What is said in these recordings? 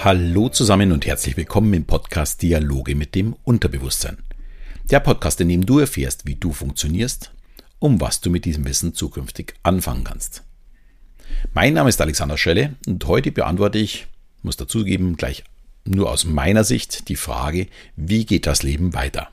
Hallo zusammen und herzlich willkommen im Podcast Dialoge mit dem Unterbewusstsein. Der Podcast, in dem du erfährst, wie du funktionierst, was du mit diesem Wissen zukünftig anfangen kannst. Mein Name ist Alexander Schelle und heute beantworte ich, muss dazugeben, gleich nur aus meiner Sicht die Frage, wie geht das Leben weiter?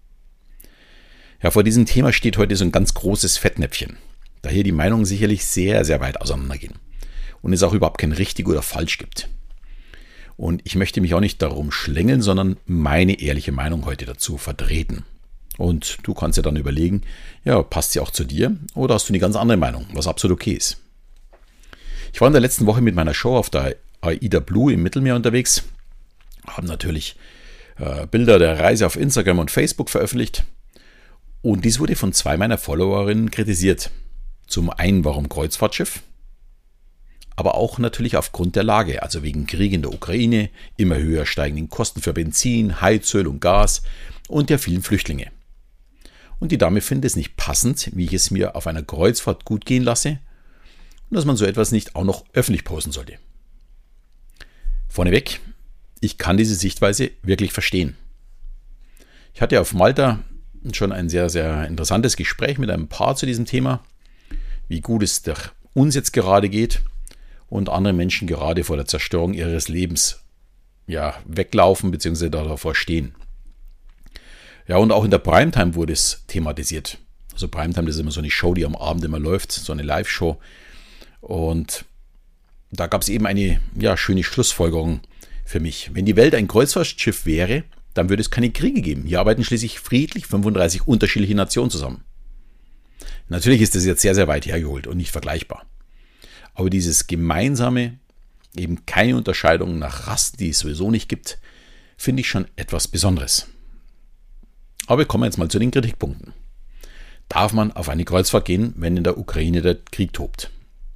Ja, vor diesem Thema steht heute so ein ganz großes Fettnäpfchen, da hier die Meinungen sicherlich sehr, sehr weit auseinandergehen und es auch überhaupt kein richtig oder falsch gibt. Und ich möchte mich auch nicht darum schlängeln, sondern meine ehrliche Meinung heute dazu vertreten. Und du kannst ja dann überlegen, ja, passt sie auch zu dir oder hast du eine ganz andere Meinung, was absolut okay ist. Ich war in der letzten Woche mit meiner Show auf der AIDA Blue im Mittelmeer unterwegs, haben natürlich Bilder der Reise auf Instagram und Facebook veröffentlicht und dies wurde von 2 meiner Followerinnen kritisiert. Zum einen, warum Kreuzfahrtschiff? Aber auch natürlich aufgrund der Lage, also wegen Krieg in der Ukraine, immer höher steigenden Kosten für Benzin, Heizöl und Gas und der vielen Flüchtlinge. Und die Dame findet es nicht passend, wie ich es mir auf einer Kreuzfahrt gut gehen lasse und dass man so etwas nicht auch noch öffentlich posten sollte. Vorneweg, ich kann diese Sichtweise wirklich verstehen. Ich hatte auf Malta schon ein sehr, sehr interessantes Gespräch mit einem Paar zu diesem Thema, wie gut es uns jetzt gerade geht und andere Menschen gerade vor der Zerstörung ihres Lebens weglaufen bzw. davor stehen. Ja, und auch in der Primetime wurde es thematisiert. Also Primetime, das ist immer so eine Show, die am Abend immer läuft, so eine Live-Show. Und da gab es eben eine schöne Schlussfolgerung für mich. Wenn die Welt ein Kreuzfahrtschiff wäre, dann würde es keine Kriege geben. Hier arbeiten schließlich friedlich 35 unterschiedliche Nationen zusammen. Natürlich ist das jetzt sehr, sehr weit hergeholt und nicht vergleichbar. Aber dieses gemeinsame, eben keine Unterscheidung nach Rassen, die es sowieso nicht gibt, finde ich schon etwas Besonderes. Aber wir kommen jetzt mal zu den Kritikpunkten. Darf man auf eine Kreuzfahrt gehen, wenn in der Ukraine der Krieg tobt?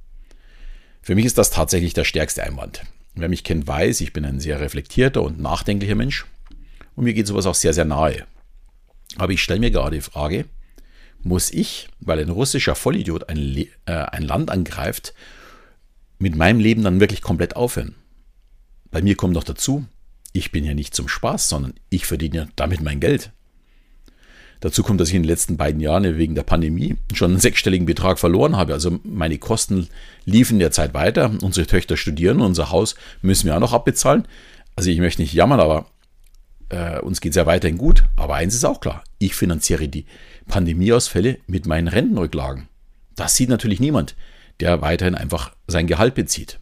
Für mich ist das tatsächlich der stärkste Einwand. Wer mich kennt, weiß, ich bin ein sehr reflektierter und nachdenklicher Mensch und mir geht sowas auch sehr, sehr nahe. Aber ich stelle mir gerade die Frage, muss ich, weil ein russischer Vollidiot ein Land angreift, mit meinem Leben dann wirklich komplett aufhören? Bei mir kommt noch dazu, ich bin ja nicht zum Spaß, sondern ich verdiene ja damit mein Geld. Dazu kommt, dass ich in den letzten beiden Jahren wegen der Pandemie schon einen 6-stelligen Betrag verloren habe. Also meine Kosten liefen derzeit weiter. Unsere Töchter studieren, unser Haus müssen wir auch noch abbezahlen. Also ich möchte nicht jammern, aber uns geht es ja weiterhin gut. Aber eins ist auch klar, ich finanziere die Pandemieausfälle mit meinen Rentenrücklagen. Das sieht natürlich niemand, der weiterhin einfach sein Gehalt bezieht.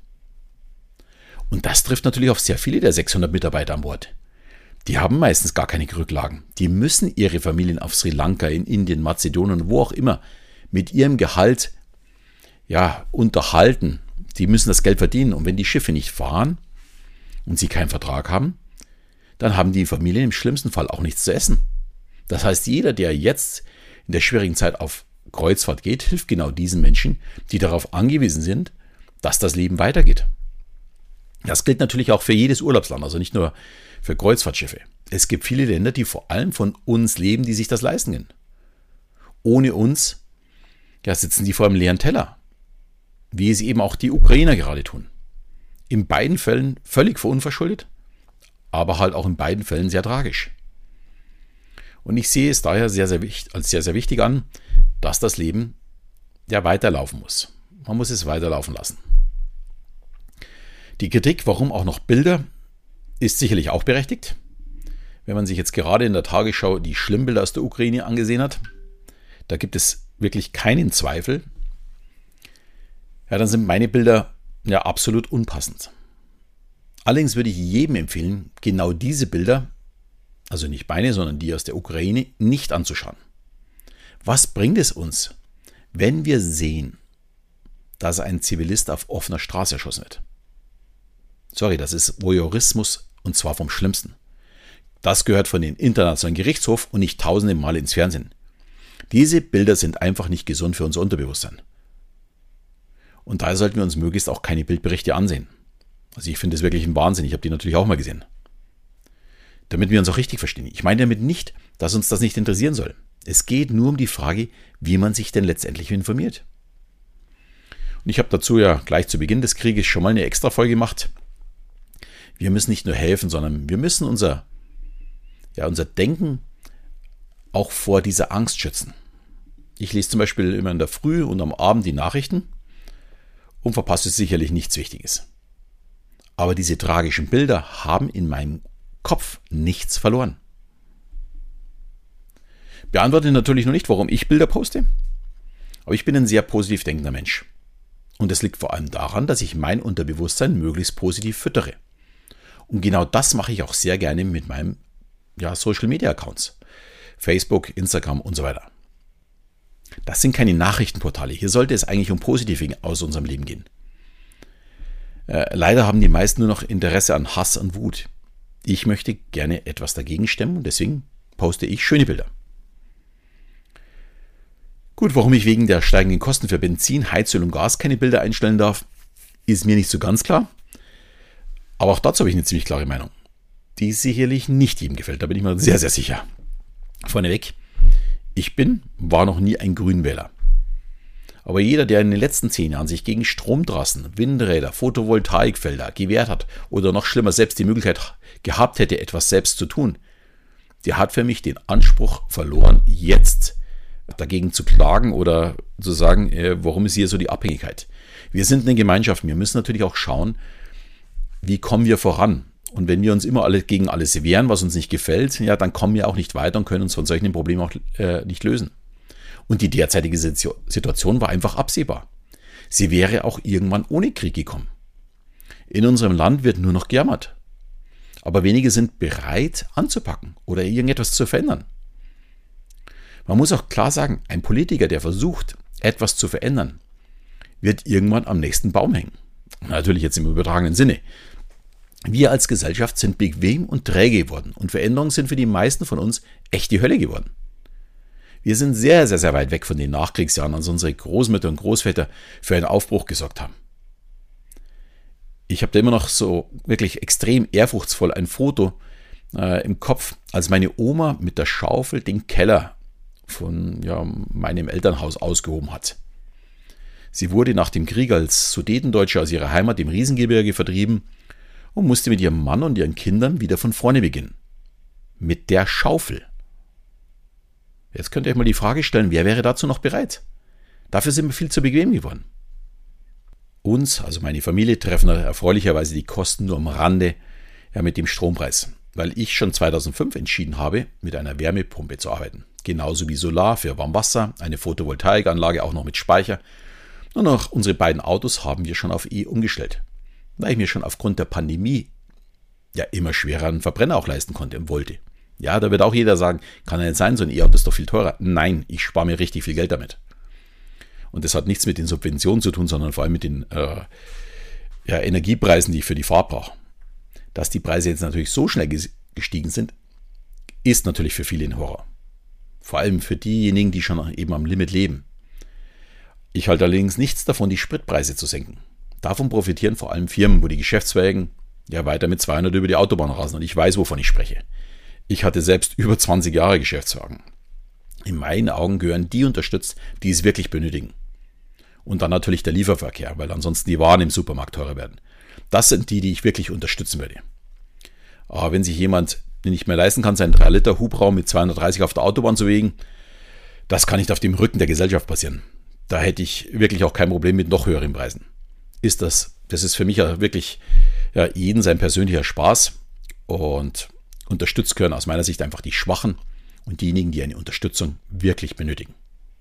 Und das trifft natürlich auf sehr viele der 600 Mitarbeiter an Bord. Die haben meistens gar keine Rücklagen. Die müssen ihre Familien auf Sri Lanka, in Indien, Mazedonien, wo auch immer, mit ihrem Gehalt unterhalten. Die müssen das Geld verdienen. Und wenn die Schiffe nicht fahren und sie keinen Vertrag haben, dann haben die Familien im schlimmsten Fall auch nichts zu essen. Das heißt, jeder, der jetzt in der schwierigen Zeit auf Kreuzfahrt geht, hilft genau diesen Menschen, die darauf angewiesen sind, dass das Leben weitergeht. Das gilt natürlich auch für jedes Urlaubsland, also nicht nur für Kreuzfahrtschiffe. Es gibt viele Länder, die vor allem von uns leben, die sich das leisten können. Ohne uns sitzen die vor einem leeren Teller, wie es eben auch die Ukrainer gerade tun. In beiden Fällen völlig unverschuldet, aber halt auch in beiden Fällen sehr tragisch. Und ich sehe es daher als sehr, sehr wichtig an, dass das Leben weiterlaufen muss. Man muss es weiterlaufen lassen. Die Kritik, warum auch noch Bilder, ist sicherlich auch berechtigt. Wenn man sich jetzt gerade in der Tagesschau die Schlimmbilder aus der Ukraine angesehen hat, da gibt es wirklich keinen Zweifel, dann sind meine Bilder absolut unpassend. Allerdings würde ich jedem empfehlen, genau diese Bilder, also nicht meine, sondern die aus der Ukraine, nicht anzuschauen. Was bringt es uns, wenn wir sehen, dass ein Zivilist auf offener Straße erschossen wird? Sorry, das ist Voyeurismus und zwar vom Schlimmsten. Das gehört von den internationalen Gerichtshof und nicht tausende Male ins Fernsehen. Diese Bilder sind einfach nicht gesund für unser Unterbewusstsein. Und daher sollten wir uns möglichst auch keine Bildberichte ansehen. Also ich finde es wirklich ein Wahnsinn, ich habe die natürlich auch mal gesehen. Damit wir uns auch richtig verstehen. Ich meine damit nicht, dass uns das nicht interessieren soll. Es geht nur um die Frage, wie man sich denn letztendlich informiert. Und ich habe dazu ja gleich zu Beginn des Krieges schon mal eine Extra-Folge gemacht, Wir müssen nicht nur helfen, sondern wir müssen unser Denken auch vor dieser Angst schützen. Ich lese zum Beispiel immer in der Früh und am Abend die Nachrichten und verpasse sicherlich nichts Wichtiges. Aber diese tragischen Bilder haben in meinem Kopf nichts verloren. Beantworte natürlich noch nicht, warum ich Bilder poste, aber ich bin ein sehr positiv denkender Mensch. Und das liegt vor allem daran, dass ich mein Unterbewusstsein möglichst positiv füttere. Und genau das mache ich auch sehr gerne mit meinen Social Media Accounts. Facebook, Instagram und so weiter. Das sind keine Nachrichtenportale. Hier sollte es eigentlich um Positive aus unserem Leben gehen. Leider haben die meisten nur noch Interesse an Hass und Wut. Ich möchte gerne etwas dagegen stemmen und deswegen poste ich schöne Bilder. Gut, warum ich wegen der steigenden Kosten für Benzin, Heizöl und Gas keine Bilder einstellen darf, ist mir nicht so ganz klar. Aber auch dazu habe ich eine ziemlich klare Meinung, die sicherlich nicht jedem gefällt. Da bin ich mir sehr, sehr sicher. Vorneweg, war noch nie ein Grünwähler. Aber jeder, der in den letzten 10 Jahren sich gegen Stromtrassen, Windräder, Photovoltaikfelder gewehrt hat oder noch schlimmer selbst die Möglichkeit gehabt hätte, etwas selbst zu tun, der hat für mich den Anspruch verloren, jetzt dagegen zu klagen oder zu sagen, warum ist hier so die Abhängigkeit. Wir sind eine Gemeinschaft, wir müssen natürlich auch schauen, wie kommen wir voran. Und wenn wir uns immer alle gegen alles wehren, was uns nicht gefällt, dann kommen wir auch nicht weiter und können uns von solchen Problemen auch nicht lösen. Und die derzeitige Situation war einfach absehbar. Sie wäre auch irgendwann ohne Krieg gekommen. In unserem Land wird nur noch gejammert. Aber wenige sind bereit anzupacken oder irgendetwas zu verändern. Man muss auch klar sagen, ein Politiker, der versucht, etwas zu verändern, wird irgendwann am nächsten Baum hängen. Natürlich jetzt im übertragenen Sinne. Wir als Gesellschaft sind bequem und träge geworden und Veränderungen sind für die meisten von uns echt die Hölle geworden. Wir sind sehr, sehr, sehr weit weg von den Nachkriegsjahren, als unsere Großmütter und Großväter für einen Aufbruch gesorgt haben. Ich habe da immer noch so wirklich extrem ehrfurchtsvoll ein Foto im Kopf, als meine Oma mit der Schaufel den Keller von meinem Elternhaus ausgehoben hat. Sie wurde nach dem Krieg als Sudetendeutsche aus ihrer Heimat im Riesengebirge vertrieben und musste mit ihrem Mann und ihren Kindern wieder von vorne beginnen. Mit der Schaufel. Jetzt könnt ihr euch mal die Frage stellen, wer wäre dazu noch bereit? Dafür sind wir viel zu bequem geworden. Uns, also meine Familie, treffen erfreulicherweise die Kosten nur am Rande mit dem Strompreis, weil ich schon 2005 entschieden habe, mit einer Wärmepumpe zu arbeiten. Genauso wie Solar für Warmwasser, eine Photovoltaikanlage auch noch mit Speicher. Und auch unsere beiden Autos haben wir schon auf E umgestellt, weil ich mir schon aufgrund der Pandemie immer schwerer einen Verbrenner auch leisten konnte und wollte. Ja, da wird auch jeder sagen, kann ja nicht sein, so ein E-Auto ist doch viel teurer. Nein, ich spare mir richtig viel Geld damit. Und das hat nichts mit den Subventionen zu tun, sondern vor allem mit den Energiepreisen, die ich für die Fahrt brauche. Dass die Preise jetzt natürlich so schnell gestiegen sind, ist natürlich für viele ein Horror. Vor allem für diejenigen, die schon eben am Limit leben. Ich halte allerdings nichts davon, die Spritpreise zu senken. Davon profitieren vor allem Firmen, wo die Geschäftswagen weiter mit 200 über die Autobahn rasen. Und ich weiß, wovon ich spreche. Ich hatte selbst über 20 Jahre Geschäftswagen. In meinen Augen gehören die unterstützt, die es wirklich benötigen. Und dann natürlich der Lieferverkehr, weil ansonsten die Waren im Supermarkt teurer werden. Das sind die ich wirklich unterstützen würde. Aber wenn sich jemand nicht mehr leisten kann, seinen 3-Liter Hubraum mit 230 auf der Autobahn zu bewegen, das kann nicht auf dem Rücken der Gesellschaft passieren. Da hätte ich wirklich auch kein Problem mit noch höheren Preisen. Das ist für mich ja wirklich jeden sein persönlicher Spaß und unterstützt gehören aus meiner Sicht einfach die Schwachen und diejenigen, die eine Unterstützung wirklich benötigen.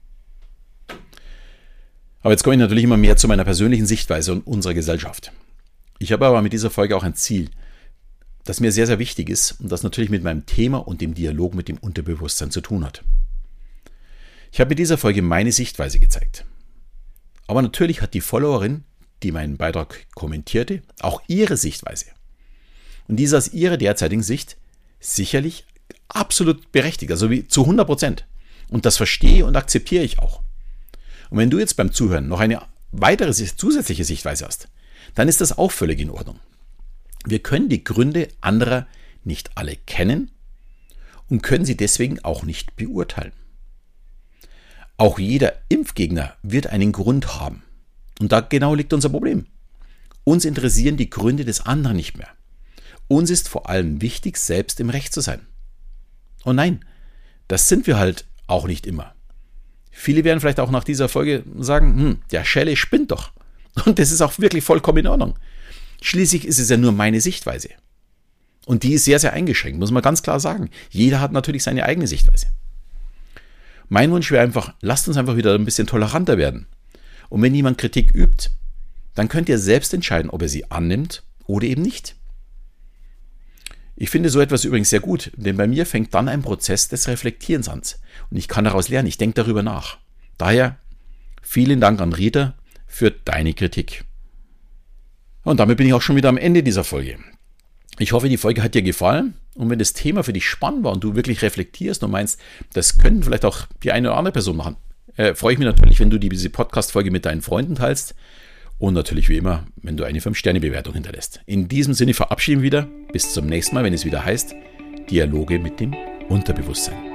Aber jetzt komme ich natürlich immer mehr zu meiner persönlichen Sichtweise und unserer Gesellschaft. Ich habe aber mit dieser Folge auch ein Ziel, das mir sehr, sehr wichtig ist und das natürlich mit meinem Thema und dem Dialog mit dem Unterbewusstsein zu tun hat. Ich habe mit dieser Folge meine Sichtweise gezeigt. Aber natürlich hat die Followerin, die meinen Beitrag kommentierte, auch ihre Sichtweise. Und diese aus ihrer derzeitigen Sicht sicherlich absolut berechtigt, also zu 100%. Und das verstehe und akzeptiere ich auch. Und wenn du jetzt beim Zuhören noch eine weitere zusätzliche Sichtweise hast, dann ist das auch völlig in Ordnung. Wir können die Gründe anderer nicht alle kennen und können sie deswegen auch nicht beurteilen. Auch jeder Impfgegner wird einen Grund haben. Und da genau liegt unser Problem. Uns interessieren die Gründe des anderen nicht mehr. Uns ist vor allem wichtig, selbst im Recht zu sein. Und nein, das sind wir halt auch nicht immer. Viele werden vielleicht auch nach dieser Folge sagen, der Schelle spinnt doch. Und das ist auch wirklich vollkommen in Ordnung. Schließlich ist es ja nur meine Sichtweise. Und die ist sehr, sehr eingeschränkt, muss man ganz klar sagen. Jeder hat natürlich seine eigene Sichtweise. Mein Wunsch wäre einfach, lasst uns einfach wieder ein bisschen toleranter werden. Und wenn jemand Kritik übt, dann könnt ihr selbst entscheiden, ob er sie annimmt oder eben nicht. Ich finde so etwas übrigens sehr gut, denn bei mir fängt dann ein Prozess des Reflektierens an. Und ich kann daraus lernen, ich denke darüber nach. Daher vielen Dank an Rita für deine Kritik. Und damit bin ich auch schon wieder am Ende dieser Folge. Ich hoffe, die Folge hat dir gefallen. Und wenn das Thema für dich spannend war und du wirklich reflektierst und meinst, das könnten vielleicht auch die eine oder andere Person machen, freue ich mich natürlich, wenn du diese Podcast-Folge mit deinen Freunden teilst. Und natürlich wie immer, wenn du eine 5-Sterne-Bewertung hinterlässt. In diesem Sinne verabschieden wir wieder. Bis zum nächsten Mal, wenn es wieder heißt, Dialoge mit dem Unterbewusstsein.